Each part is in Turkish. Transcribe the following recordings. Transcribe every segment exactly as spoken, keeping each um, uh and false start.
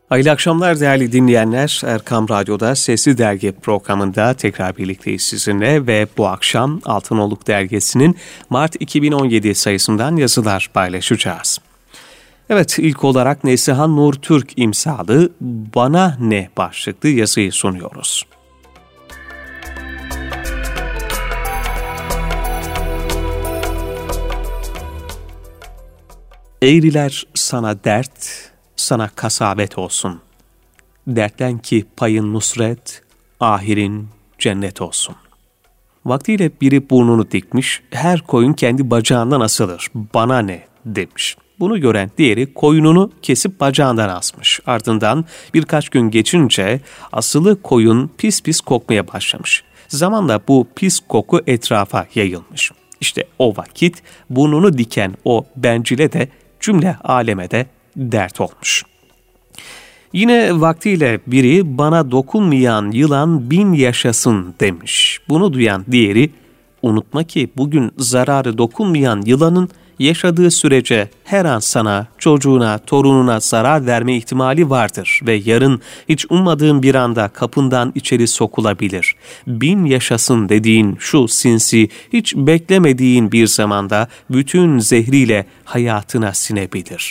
Hayırlı akşamlar değerli dinleyenler. Erkam Radyo'da Sesli Dergi programında tekrar birlikteyiz sizinle ve bu akşam Altınoluk Dergisi'nin Mart iki bin on yedi sayısından yazılar paylaşacağız. Evet, ilk olarak Neslihan Nur Türk imzalı Bana Ne başlıklı yazıyı sunuyoruz. Eğriler sana dert, sana kasabet olsun. Dertlen ki payın nusret, ahirin cennet olsun. Vaktiyle biri burnunu dikmiş, her koyun kendi bacağından asılır, bana ne demiş. Bunu gören diğeri koyununu kesip bacağından asmış. Ardından birkaç gün geçince asılı koyun pis pis kokmaya başlamış. Zamanla bu pis koku etrafa yayılmış. İşte o vakit burnunu diken o bencile de cümle aleme de dert olmuş. Yine vaktiyle biri bana dokunmayan yılan bin yaşasın demiş. Bunu duyan diğeri, unutma ki bugün zararı dokunmayan yılanın yaşadığı sürece her an sana, çocuğuna, torununa zarar verme ihtimali vardır ve yarın hiç ummadığın bir anda kapından içeri sokulabilir. Bin yaşasın dediğin şu sinsi, hiç beklemediğin bir zamanda bütün zehriyle hayatına sinebilir.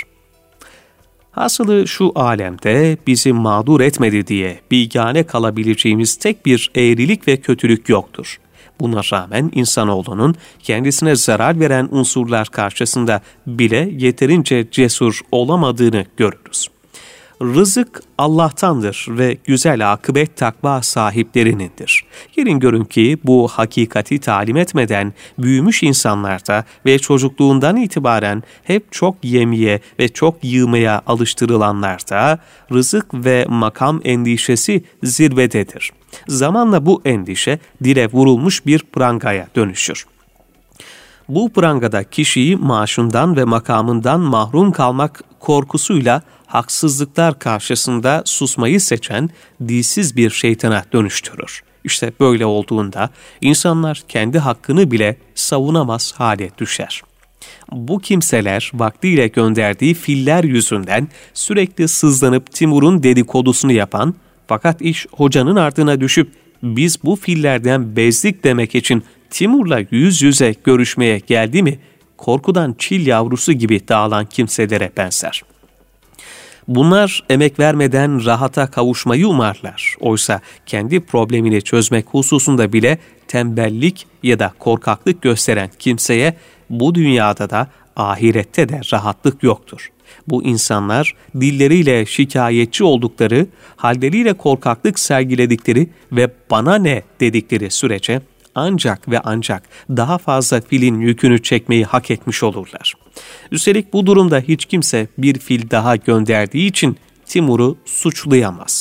Hasılı şu alemde bizi mağdur etmedi diye bigane kalabileceğimiz tek bir eğrilik ve kötülük yoktur. Buna rağmen insanoğlunun kendisine zarar veren unsurlar karşısında bile yeterince cesur olamadığını görürüz. Rızık Allah'tandır ve güzel akıbet takva sahiplerinindir. Gelin görün ki bu hakikati talim etmeden büyümüş insanlarda ve çocukluğundan itibaren hep çok yemeye ve çok yığmaya alıştırılanlarda rızık ve makam endişesi zirvededir. Zamanla bu endişe dile vurulmuş bir prangaya dönüşür. Bu prangada kişiyi maaşından ve makamından mahrum kalmak korkusuyla haksızlıklar karşısında susmayı seçen dilsiz bir şeytana dönüştürür. İşte böyle olduğunda insanlar kendi hakkını bile savunamaz hale düşer. Bu kimseler vaktiyle gönderdiği filler yüzünden sürekli sızlanıp Timur'un dedikodusunu yapan, fakat iş hocanın ardına düşüp biz bu fillerden bezdik demek için Timur'la yüz yüze görüşmeye geldi mi, korkudan çil yavrusu gibi dağılan kimselere benzer. Bunlar emek vermeden rahata kavuşmayı umarlar. Oysa kendi problemini çözmek hususunda bile tembellik ya da korkaklık gösteren kimseye bu dünyada da ahirette de rahatlık yoktur. Bu insanlar dilleriyle şikayetçi oldukları, halleriyle korkaklık sergiledikleri ve bana ne dedikleri sürece ancak ve ancak daha fazla filin yükünü çekmeyi hak etmiş olurlar. Üstelik bu durumda hiç kimse bir fil daha gönderdiği için Timur'u suçlayamaz.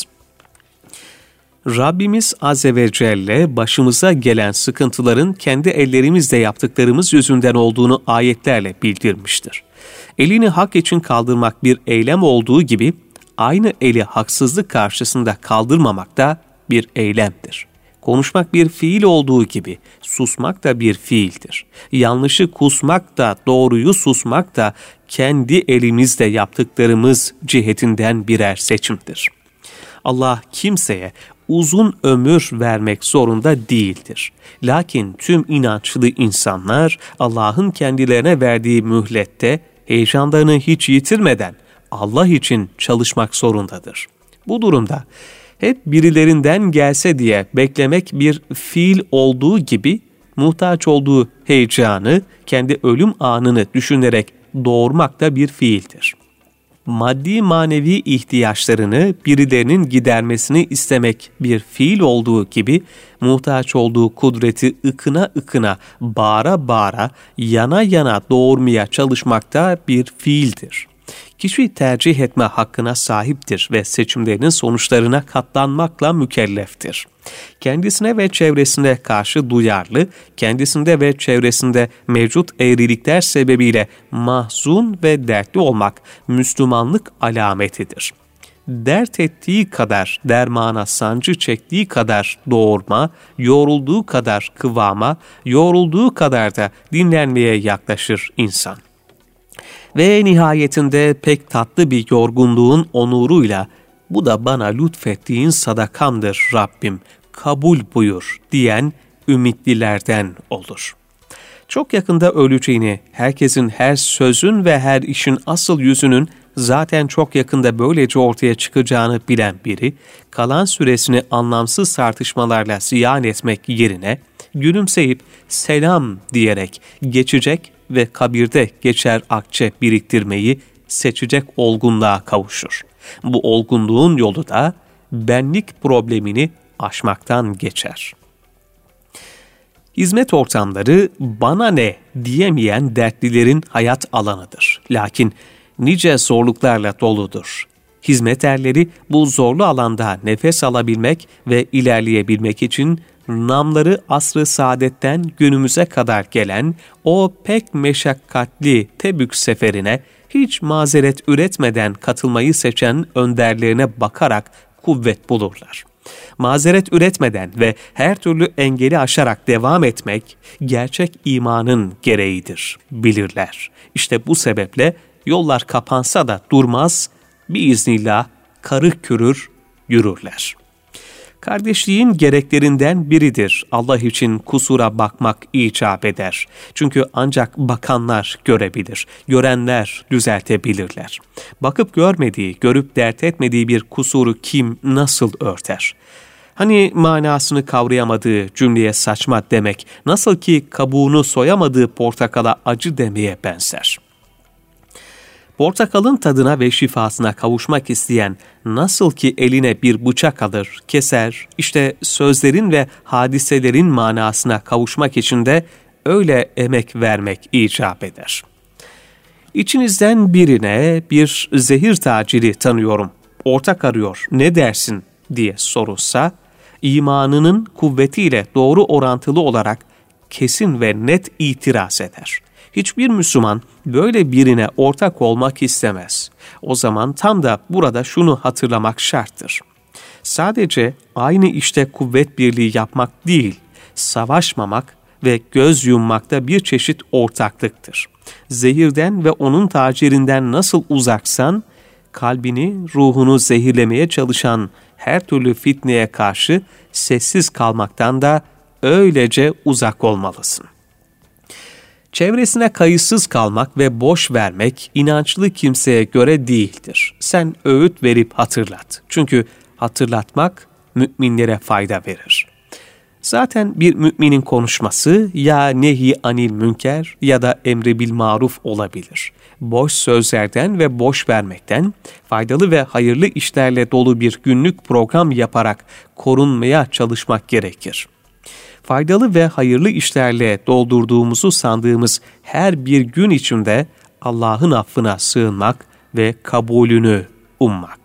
Rabbimiz Azze ve Celle başımıza gelen sıkıntıların kendi ellerimizle yaptıklarımız yüzünden olduğunu ayetlerle bildirmiştir. Elini hak için kaldırmak bir eylem olduğu gibi aynı eli haksızlık karşısında kaldırmamak da bir eylemdir. Konuşmak bir fiil olduğu gibi susmak da bir fiildir. Yanlışı kusmak da doğruyu susmak da kendi elimizle yaptıklarımız cihetinden birer seçimdir. Allah kimseye uzun ömür vermek zorunda değildir. Lakin tüm inançlı insanlar Allah'ın kendilerine verdiği mühlette heyecanlarını hiç yitirmeden Allah için çalışmak zorundadır. Bu durumda hep birilerinden gelse diye beklemek bir fiil olduğu gibi muhtaç olduğu heyecanı, kendi ölüm anını düşünerek doğurmak da bir fiildir. Maddi manevi ihtiyaçlarını birilerinin gidermesini istemek bir fiil olduğu gibi muhtaç olduğu kudreti ıkına ıkına, bağıra bağıra, yana yana doğurmaya çalışmak da bir fiildir. Kişi tercih etme hakkına sahiptir ve seçimlerinin sonuçlarına katlanmakla mükelleftir. Kendisine ve çevresine karşı duyarlı, kendisinde ve çevresinde mevcut eğrilikler sebebiyle mahzun ve dertli olmak Müslümanlık alametidir. Dert ettiği kadar dermana sancı çektiği kadar doğurma, yorulduğu kadar kıvama, yorulduğu kadar da dinlenmeye yaklaşır insan. Ve nihayetinde pek tatlı bir yorgunluğun onuruyla bu da bana lütfettiğin sadakamdır Rabbim, kabul buyur diyen ümitlilerden olur. Çok yakında öleceğini, herkesin her sözün ve her işin asıl yüzünün zaten çok yakında böylece ortaya çıkacağını bilen biri, kalan süresini anlamsız tartışmalarla ziyan etmek yerine, gülümseyip selam diyerek geçecek ve kabirde geçer akçe biriktirmeyi seçecek olgunluğa kavuşur. Bu olgunluğun yolu da benlik problemini aşmaktan geçer. Hizmet ortamları bana ne diyemeyen dertlilerin hayat alanıdır. Lakin nice zorluklarla doludur. Hizmet erleri bu zorlu alanda nefes alabilmek ve ilerleyebilmek için namları asr-ı saadetten günümüze kadar gelen o pek meşakkatli Tebük seferine hiç mazeret üretmeden katılmayı seçen önderlerine bakarak kuvvet bulurlar. Mazeret üretmeden ve her türlü engeli aşarak devam etmek gerçek imanın gereğidir, bilirler. İşte bu sebeple yollar kapansa da durmaz, biiznillah karık kürür yürürler. Kardeşliğin gereklerinden biridir. Allah için kusura bakmak icap eder. Çünkü ancak bakanlar görebilir, görenler düzeltebilirler. Bakıp görmediği, görüp dert etmediği bir kusuru kim nasıl örter? Hani manasını kavrayamadığı cümleye saçma demek, nasıl ki kabuğunu soyamadığı portakala acı demeye benzer. Portakalın tadına ve şifasına kavuşmak isteyen nasıl ki eline bir bıçak alır, keser, işte sözlerin ve hadiselerin manasına kavuşmak için de öyle emek vermek icap eder. İçinizden birine bir zehir taciri tanıyorum, ortak arıyor, ne dersin diye sorulsa, imanının kuvvetiyle doğru orantılı olarak kesin ve net itiraz eder. Hiçbir Müslüman böyle birine ortak olmak istemez. O zaman tam da burada şunu hatırlamak şarttır. Sadece aynı işte kuvvet birliği yapmak değil, savaşmamak ve göz yummakta bir çeşit ortaklıktır. Zehirden ve onun tacirinden nasıl uzaksan, kalbini, ruhunu zehirlemeye çalışan her türlü fitneye karşı sessiz kalmaktan da öylece uzak olmalısın. Çevresine kayıtsız kalmak ve boş vermek inançlı kimseye göre değildir. Sen öğüt verip hatırlat. Çünkü hatırlatmak müminlere fayda verir. Zaten bir müminin konuşması ya nehi anil münker ya da emri bil maruf olabilir. Boş sözlerden ve boş vermekten, faydalı ve hayırlı işlerle dolu bir günlük program yaparak korunmaya çalışmak gerekir. Faydalı ve hayırlı işlerle doldurduğumuzu sandığımız her bir gün içinde Allah'ın affına sığınmak ve kabulünü ummak.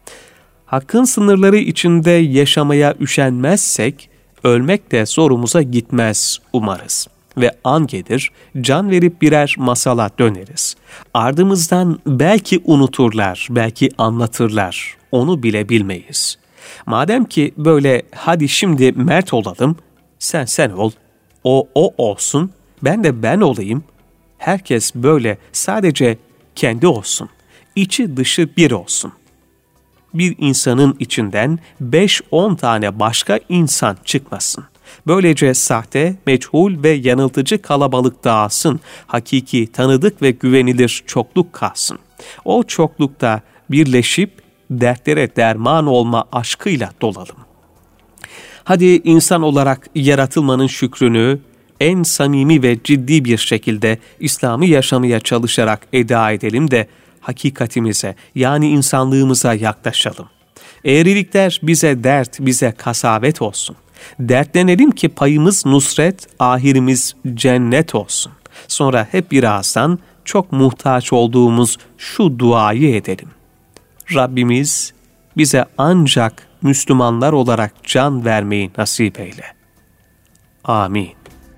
Hakkın sınırları içinde yaşamaya üşenmezsek, ölmek de zorumuza gitmez umarız. Ve an gelir, can verip birer masala döneriz. Ardımızdan belki unuturlar, belki anlatırlar, onu bile bilmeyiz. Madem ki böyle hadi şimdi mert olalım, sen sen ol, o o olsun, ben de ben olayım. Herkes böyle sadece kendi olsun, içi dışı bir olsun. Bir insanın içinden beş on tane başka insan çıkmasın. Böylece sahte, meçhul ve yanıltıcı kalabalık dağılsın, hakiki, tanıdık ve güvenilir çokluk kalsın. O çoklukta birleşip dertlere derman olma aşkıyla dolalım. Hadi insan olarak yaratılmanın şükrünü en samimi ve ciddi bir şekilde İslam'ı yaşamaya çalışarak eda edelim de hakikatimize yani insanlığımıza yaklaşalım. Eğrilikler bize dert, bize kasavet olsun. Dertlenelim ki payımız nusret, ahirimiz cennet olsun. Sonra hep birazdan çok muhtaç olduğumuz şu duayı edelim. Rabbimiz bize ancak Müslümanlar olarak can vermeyi nasip eyle. Amin.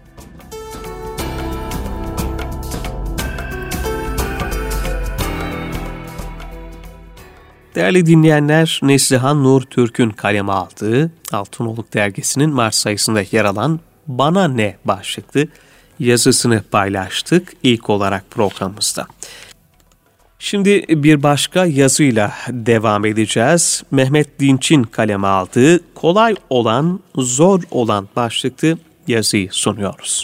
Değerli dinleyenler, Neslihan Nur Türk'ün kaleme aldığı Altınoluk Dergisi'nin Mart sayısında yer alan Bana Ne başlıklı yazısını paylaştık ilk olarak programımızda. Şimdi bir başka yazıyla devam edeceğiz. Mehmet Dinç'in kaleme aldığı Kolay Olan, Zor Olan başlıklı yazıyı sunuyoruz.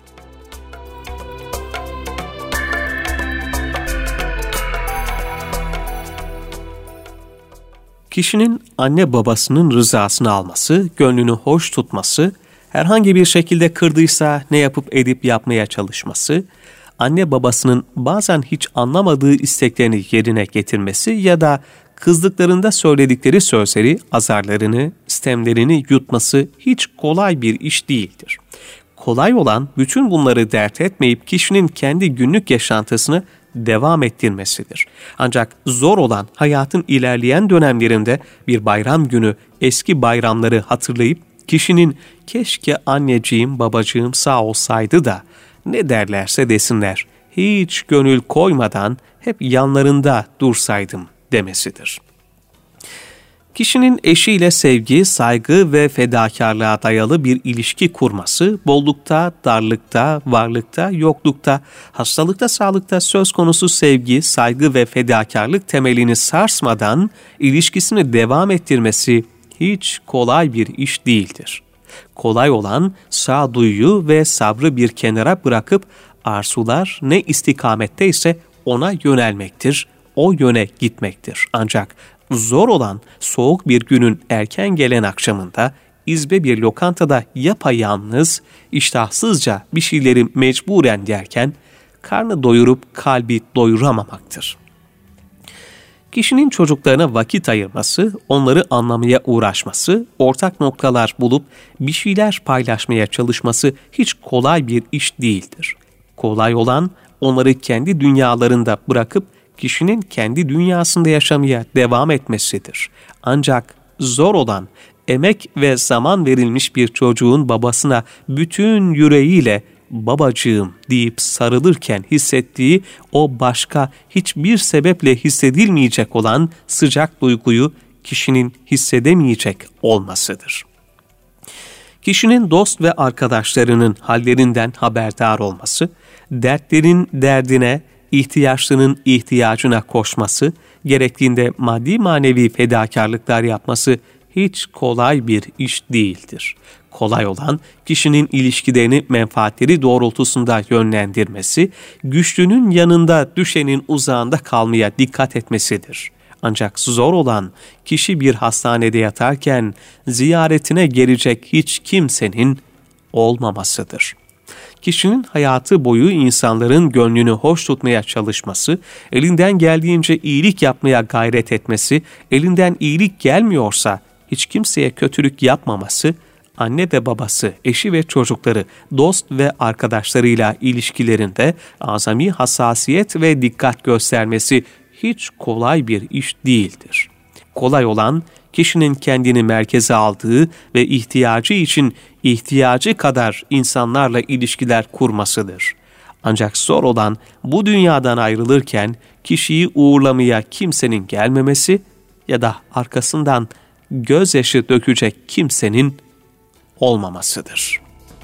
Kişinin anne babasının rızasını alması, gönlünü hoş tutması, herhangi bir şekilde kırdıysa ne yapıp edip yapmaya çalışması, anne babasının bazen hiç anlamadığı isteklerini yerine getirmesi ya da kızdıklarında söyledikleri sözleri, azarlarını, istemlerini yutması hiç kolay bir iş değildir. Kolay olan bütün bunları dert etmeyip kişinin kendi günlük yaşantısını devam ettirmesidir. Ancak zor olan hayatın ilerleyen dönemlerinde bir bayram günü eski bayramları hatırlayıp kişinin keşke anneciğim babacığım sağ olsaydı da ne derlerse desinler hiç gönül koymadan hep yanlarında dursaydım demesidir. Kişinin eşiyle sevgi, saygı ve fedakarlığa dayalı bir ilişki kurması, bollukta, darlıkta, varlıkta, yoklukta, hastalıkta, sağlıkta söz konusu sevgi, saygı ve fedakarlık temelini sarsmadan ilişkisini devam ettirmesi hiç kolay bir iş değildir. Kolay olan sağduyuyu ve sabrı bir kenara bırakıp arzular ne istikamette ise ona yönelmektir, o yöne gitmektir. Ancak zor olan soğuk bir günün erken gelen akşamında izbe bir lokantada yapayalnız, iştahsızca bir şeyleri mecburen yerken karnı doyurup kalbi doyuramamaktır. Kişinin çocuklarına vakit ayırması, onları anlamaya uğraşması, ortak noktalar bulup bir şeyler paylaşmaya çalışması hiç kolay bir iş değildir. Kolay olan onları kendi dünyalarında bırakıp kişinin kendi dünyasında yaşamaya devam etmesidir. Ancak zor olan emek ve zaman verilmiş bir çocuğun babasına bütün yüreğiyle babacığım deyip sarılırken hissettiği o başka hiçbir sebeple hissedilmeyecek olan sıcak duyguyu kişinin hissedemeyecek olmasıdır. Kişinin dost ve arkadaşlarının hallerinden haberdar olması, dertlerin derdine, ihtiyaçlının ihtiyacına koşması, gerektiğinde maddi manevi fedakarlıklar yapması hiç kolay bir iş değildir. Kolay olan kişinin ilişkilerini menfaatleri doğrultusunda yönlendirmesi, güçlünün yanında düşenin uzağında kalmaya dikkat etmesidir. Ancak zor olan kişi bir hastanede yatarken ziyaretine gelecek hiç kimsenin olmamasıdır. Kişinin hayatı boyu insanların gönlünü hoş tutmaya çalışması, elinden geldiğince iyilik yapmaya gayret etmesi, elinden iyilik gelmiyorsa hiç kimseye kötülük yapmaması, anne ve babası, eşi ve çocukları, dost ve arkadaşlarıyla ilişkilerinde azami hassasiyet ve dikkat göstermesi hiç kolay bir iş değildir. Kolay olan, kişinin kendini merkeze aldığı ve ihtiyacı için ihtiyacı kadar insanlarla ilişkiler kurmasıdır. Ancak zor olan bu dünyadan ayrılırken kişiyi uğurlamaya kimsenin gelmemesi ya da arkasından gözyaşı dökecek kimsenin olmamasıdır.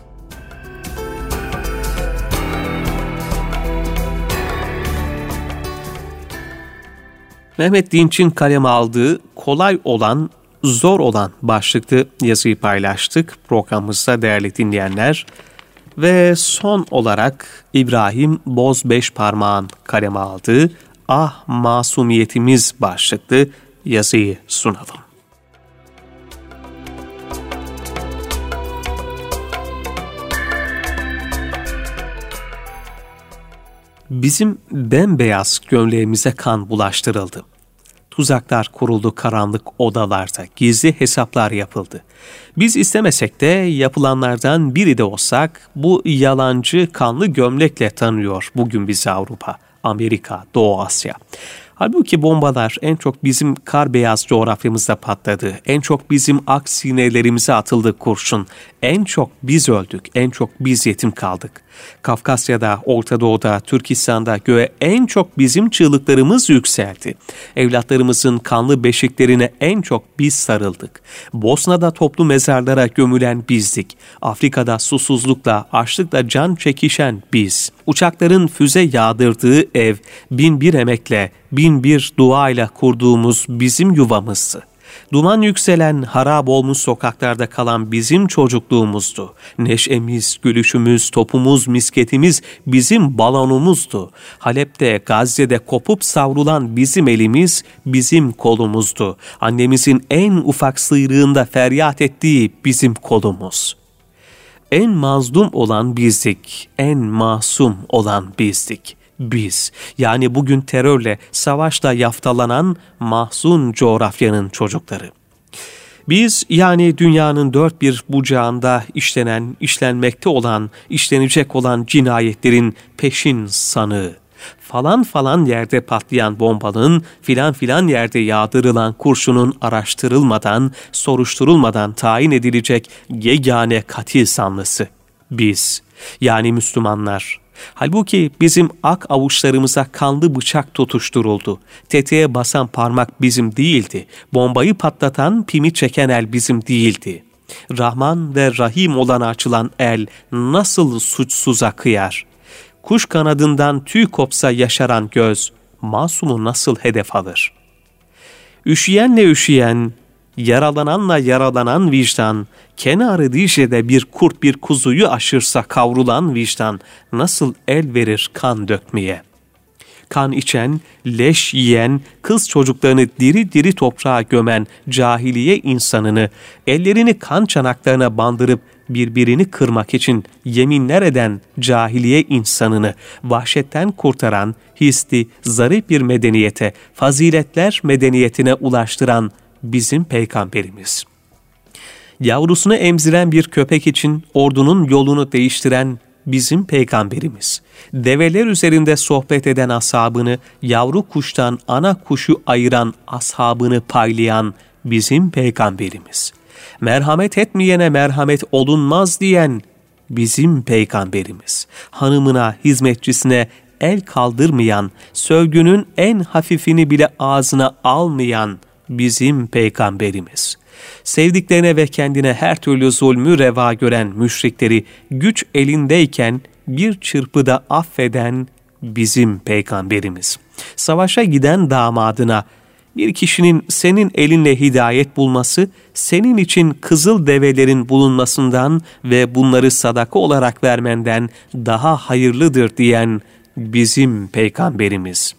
Mehmet Dinç'in kaleme aldığı Kolay Olan, Zor Olan başlıklı yazıyı paylaştık programımızda değerli dinleyenler. Ve son olarak İbrahim Bozbeşparmağ'ın kaleme aldığı Ah Masumiyetimiz başlıklı yazıyı sunalım. Bizim bembeyaz gömleğimize kan bulaştırıldı. Tuzaklar kuruldu karanlık odalarda, gizli hesaplar yapıldı. Biz istemesek de yapılanlardan biri de olsak bu yalancı kanlı gömlekle tanıyor bugün bizi Avrupa, Amerika, Doğu Asya. Halbuki bombalar en çok bizim kar beyaz coğrafyamızda patladı. En çok bizim ak sinelerimize atıldı kurşun. en çok biz öldük, en çok biz yetim kaldık. Kafkasya'da, Orta Doğu'da, Türkistan'da göğe en çok bizim çığlıklarımız yükseldi. Evlatlarımızın kanlı beşiklerine en çok biz sarıldık. Bosna'da toplu mezarlara gömülen bizdik. Afrika'da susuzlukla, açlıkla can çekişen biz. Uçakların füze yağdırdığı ev, bin bir emekle, bin bir duayla kurduğumuz bizim yuvamızdı. Duman yükselen, harap olmuş sokaklarda kalan bizim çocukluğumuzdu. Neşemiz, gülüşümüz, topumuz, misketimiz bizim balonumuzdu. Halep'te, Gazze'de kopup savrulan bizim elimiz, bizim kolumuzdu. Annemizin en ufak sıyrığında feryat ettiği bizim kolumuz. En mazlum olan bizdik, en masum olan bizdik. Biz, yani bugün terörle, savaşla yaftalanan mahzun coğrafyanın çocukları. Biz, yani dünyanın dört bir bucağında işlenen, işlenmekte olan, işlenecek olan cinayetlerin peşin sanığı. Falan falan yerde patlayan bombanın, filan filan yerde yağdırılan kurşunun araştırılmadan, soruşturulmadan tayin edilecek yegane katil sanlısı. Biz, yani Müslümanlar. Halbuki bizim ak avuçlarımıza kanlı bıçak tutuşturuldu. Tetiğe basan parmak bizim değildi. Bombayı patlatan, pimi çeken el bizim değildi. Rahman ve Rahim olana açılan el nasıl suçsuza kıyar? Kuş kanadından tüy kopsa yaşaran göz, masumu nasıl hedef alır? Üşüyenle üşüyen, yaralananla yaralanan vicdan, kenarı Dicle'de bir kurt bir kuzuyu aşırsa kavrulan vicdan, nasıl el verir kan dökmeye? Kan içen, leş yiyen, kız çocuklarını diri diri toprağa gömen cahiliye insanını, ellerini kan çanaklarına bandırıp birbirini kırmak için yeminler eden cahiliye insanını vahşetten kurtaran, hisli, zarif bir medeniyete, faziletler medeniyetine ulaştıran bizim peygamberimiz. Yavrusunu emziren bir köpek için ordunun yolunu değiştiren bizim peygamberimiz. Develer üzerinde sohbet eden ashabını, yavru kuştan ana kuşu ayıran ashabını paylayan bizim peygamberimiz. Merhamet etmeyene merhamet olunmaz diyen bizim peygamberimiz. Hanımına, hizmetçisine el kaldırmayan, sövgünün en hafifini bile ağzına almayan bizim peygamberimiz. Sevdiklerine ve kendine her türlü zulmü reva gören müşrikleri güç elindeyken bir çırpıda affeden bizim peygamberimiz. Savaşa giden damadına bir kişinin senin elinle hidayet bulması, senin için kızıl develerin bulunmasından ve bunları sadaka olarak vermenden daha hayırlıdır diyen bizim peygamberimiz.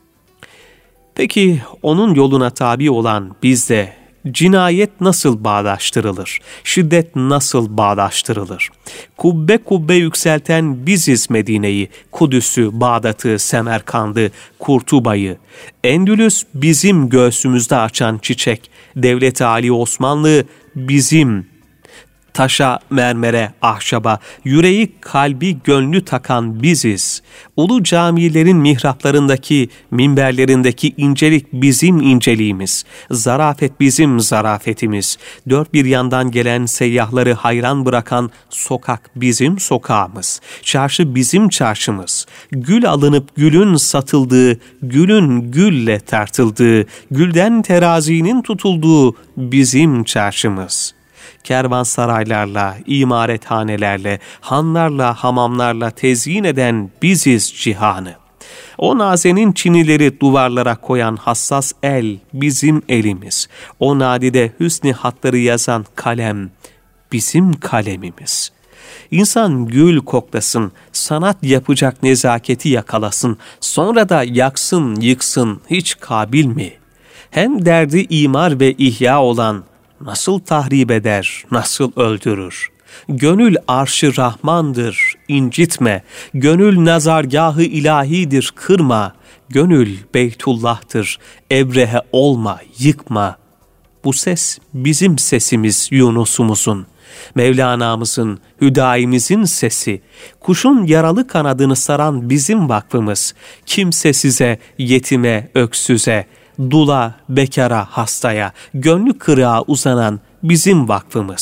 Peki onun yoluna tabi olan bizde cinayet nasıl bağdaştırılır? Şiddet nasıl bağdaştırılır? Kubbe kubbe yükselten biziz Medine'yi, Kudüs'ü, Bağdat'ı, Semerkand'ı, Kurtuba'yı. Endülüs bizim göğsümüzde açan çiçek, Devlet-i Ali Osmanlı bizim. Taşa, mermere, ahşaba, yüreği, kalbi, gönlü takan biziz. Ulu camilerin mihraplarındaki, minberlerindeki incelik bizim inceliğimiz. Zarafet bizim zarafetimiz. Dört bir yandan gelen seyyahları hayran bırakan sokak bizim sokağımız. Çarşı bizim çarşımız. Gül alınıp gülün satıldığı, gülün gülle tartıldığı, gülden terazinin tutulduğu bizim çarşımız. Kervansaraylarla, imarethanelerle, hanlarla, hamamlarla tezyin eden biziz cihanı. O nazenin çinileri duvarlara koyan hassas el bizim elimiz. O nadide hüsnü hatları yazan kalem bizim kalemimiz. İnsan gül koklasın, sanat yapacak nezaketi yakalasın, sonra da yaksın, yıksın hiç kabil mi? Hem derdi imar ve ihya olan nasıl tahrip eder, nasıl öldürür? Gönül arş-ı Rahmandır, incitme. Gönül nazargahı ilahidir, kırma. Gönül Beytullah'tır, ebrehe olma, yıkma. Bu ses bizim sesimiz Yunus'umuzun. Mevlana'mızın, Hüdayi'mizin sesi. Kuşun yaralı kanadını saran bizim vakfımız. Kimsesize, yetime, öksüze, dula, bekara, hastaya, gönlü kırığa uzanan bizim vakfımız.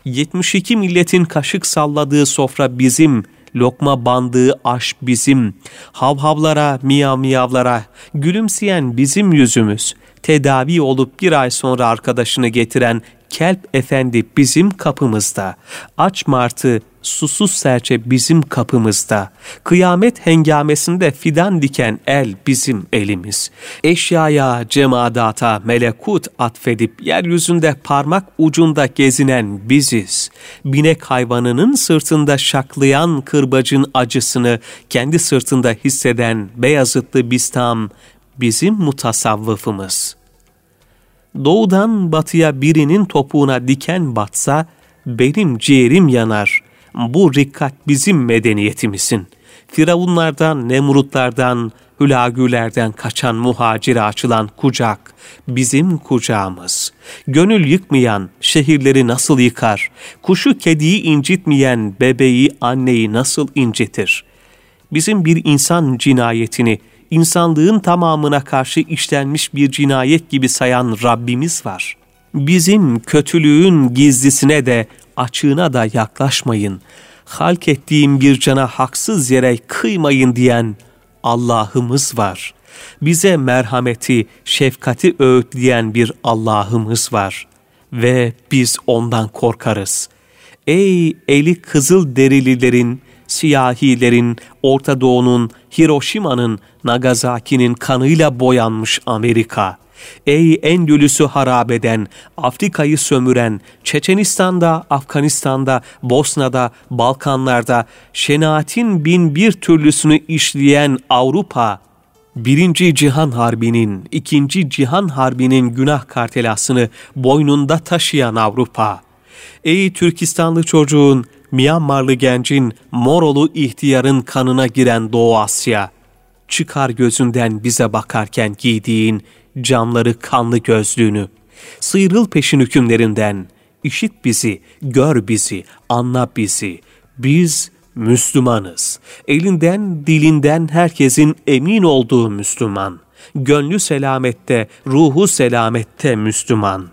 yetmiş iki milletin kaşık salladığı sofra bizim, lokma bandığı aş bizim, havhavlara, miyav miyavlara gülümseyen bizim yüzümüz, tedavi olup bir ay sonra arkadaşını getiren kelp efendi bizim kapımızda, aç martı, susuz serçe bizim kapımızda, kıyamet hengamesinde fidan diken el bizim elimiz, eşyaya, cemadata, melekut atfedip yeryüzünde parmak ucunda gezinen biziz, binek hayvanının sırtında şaklayan kırbacın acısını kendi sırtında hisseden Beyazıtlı Bistam bizim mutasavvıfımız. Doğudan batıya birinin topuğuna diken batsa, benim ciğerim yanar. Bu rikkat bizim medeniyetimizin. Firavunlardan, Nemrutlardan, Hülagülerden kaçan muhacire açılan kucak, bizim kucağımız. Gönül yıkmayan, şehirleri nasıl yıkar? Kuşu kediyi incitmeyen, bebeği anneyi nasıl incitir? Bizim bir insan cinayetini, insanlığın tamamına karşı işlenmiş bir cinayet gibi sayan Rabbimiz var. Bizim kötülüğün gizlisine de açığına da yaklaşmayın. Halk ettiğim bir cana haksız yere kıymayın diyen Allah'ımız var. Bize merhameti, şefkati öğütleyen bir Allah'ımız var. Ve biz ondan korkarız. Ey eli kızıl derililerin, siyahilerin, Orta Doğu'nun, Hiroşima'nın, Nagasaki'nin kanıyla boyanmış Amerika. Ey Endülüs'ü harap eden, Afrika'yı sömüren, Çeçenistan'da, Afganistan'da, Bosna'da, Balkanlar'da şenaatin bin bir türlüsünü işleyen Avrupa, Birinci Cihan Harbi'nin, İkinci Cihan Harbi'nin günah kartelasını boynunda taşıyan Avrupa. Ey Türkistanlı çocuğun, Myanmarlı gencin, Morolu ihtiyarın kanına giren Doğu Asya, çıkar gözünden bize bakarken giydiğin camları kanlı gözlüğünü, sıyrıl peşin hükümlerinden, işit bizi, gör bizi, anla bizi, biz Müslümanız, elinden dilinden herkesin emin olduğu Müslüman, gönlü selamette, ruhu selamette Müslüman,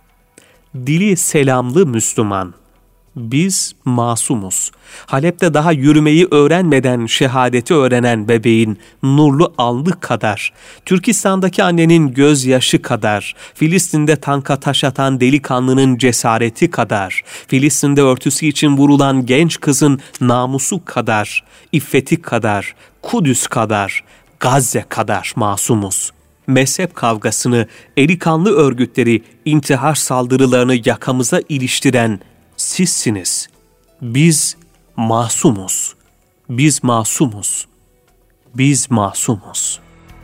dili selamlı Müslüman. Biz masumuz. Halep'te daha yürümeyi öğrenmeden şehadeti öğrenen bebeğin nurlu alnı kadar, Türkistan'daki annenin gözyaşı kadar, Filistin'de tanka taş atan delikanlının cesareti kadar, Filistin'de örtüsü için vurulan genç kızın namusu kadar, iffeti kadar, Kudüs kadar, Gazze kadar masumuz. Mezhep kavgasını, eli kanlı örgütleri, intihar saldırılarını yakamıza iliştiren sizsiniz. Biz masumuz. Biz masumuz. Biz masumuz.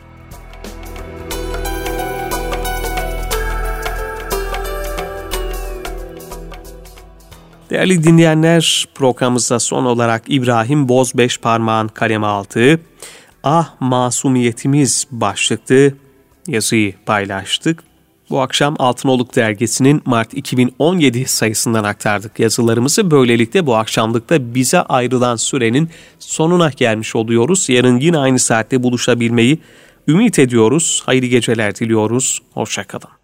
Değerli dinleyenler, programımızda son olarak İbrahim Bozbeşparmağ'ın kaleme aldığı "Ah Masumiyetimiz" başlıklı yazıyı paylaştık. Bu akşam Altınoluk Dergisi'nin Mart iki bin on yedi sayısından aktardık yazılarımızı. Böylelikle bu akşamlıkta bize ayrılan sürenin sonuna gelmiş oluyoruz. Yarın yine aynı saatte buluşabilmeyi ümit ediyoruz. Hayırlı geceler diliyoruz. Hoşça kalın.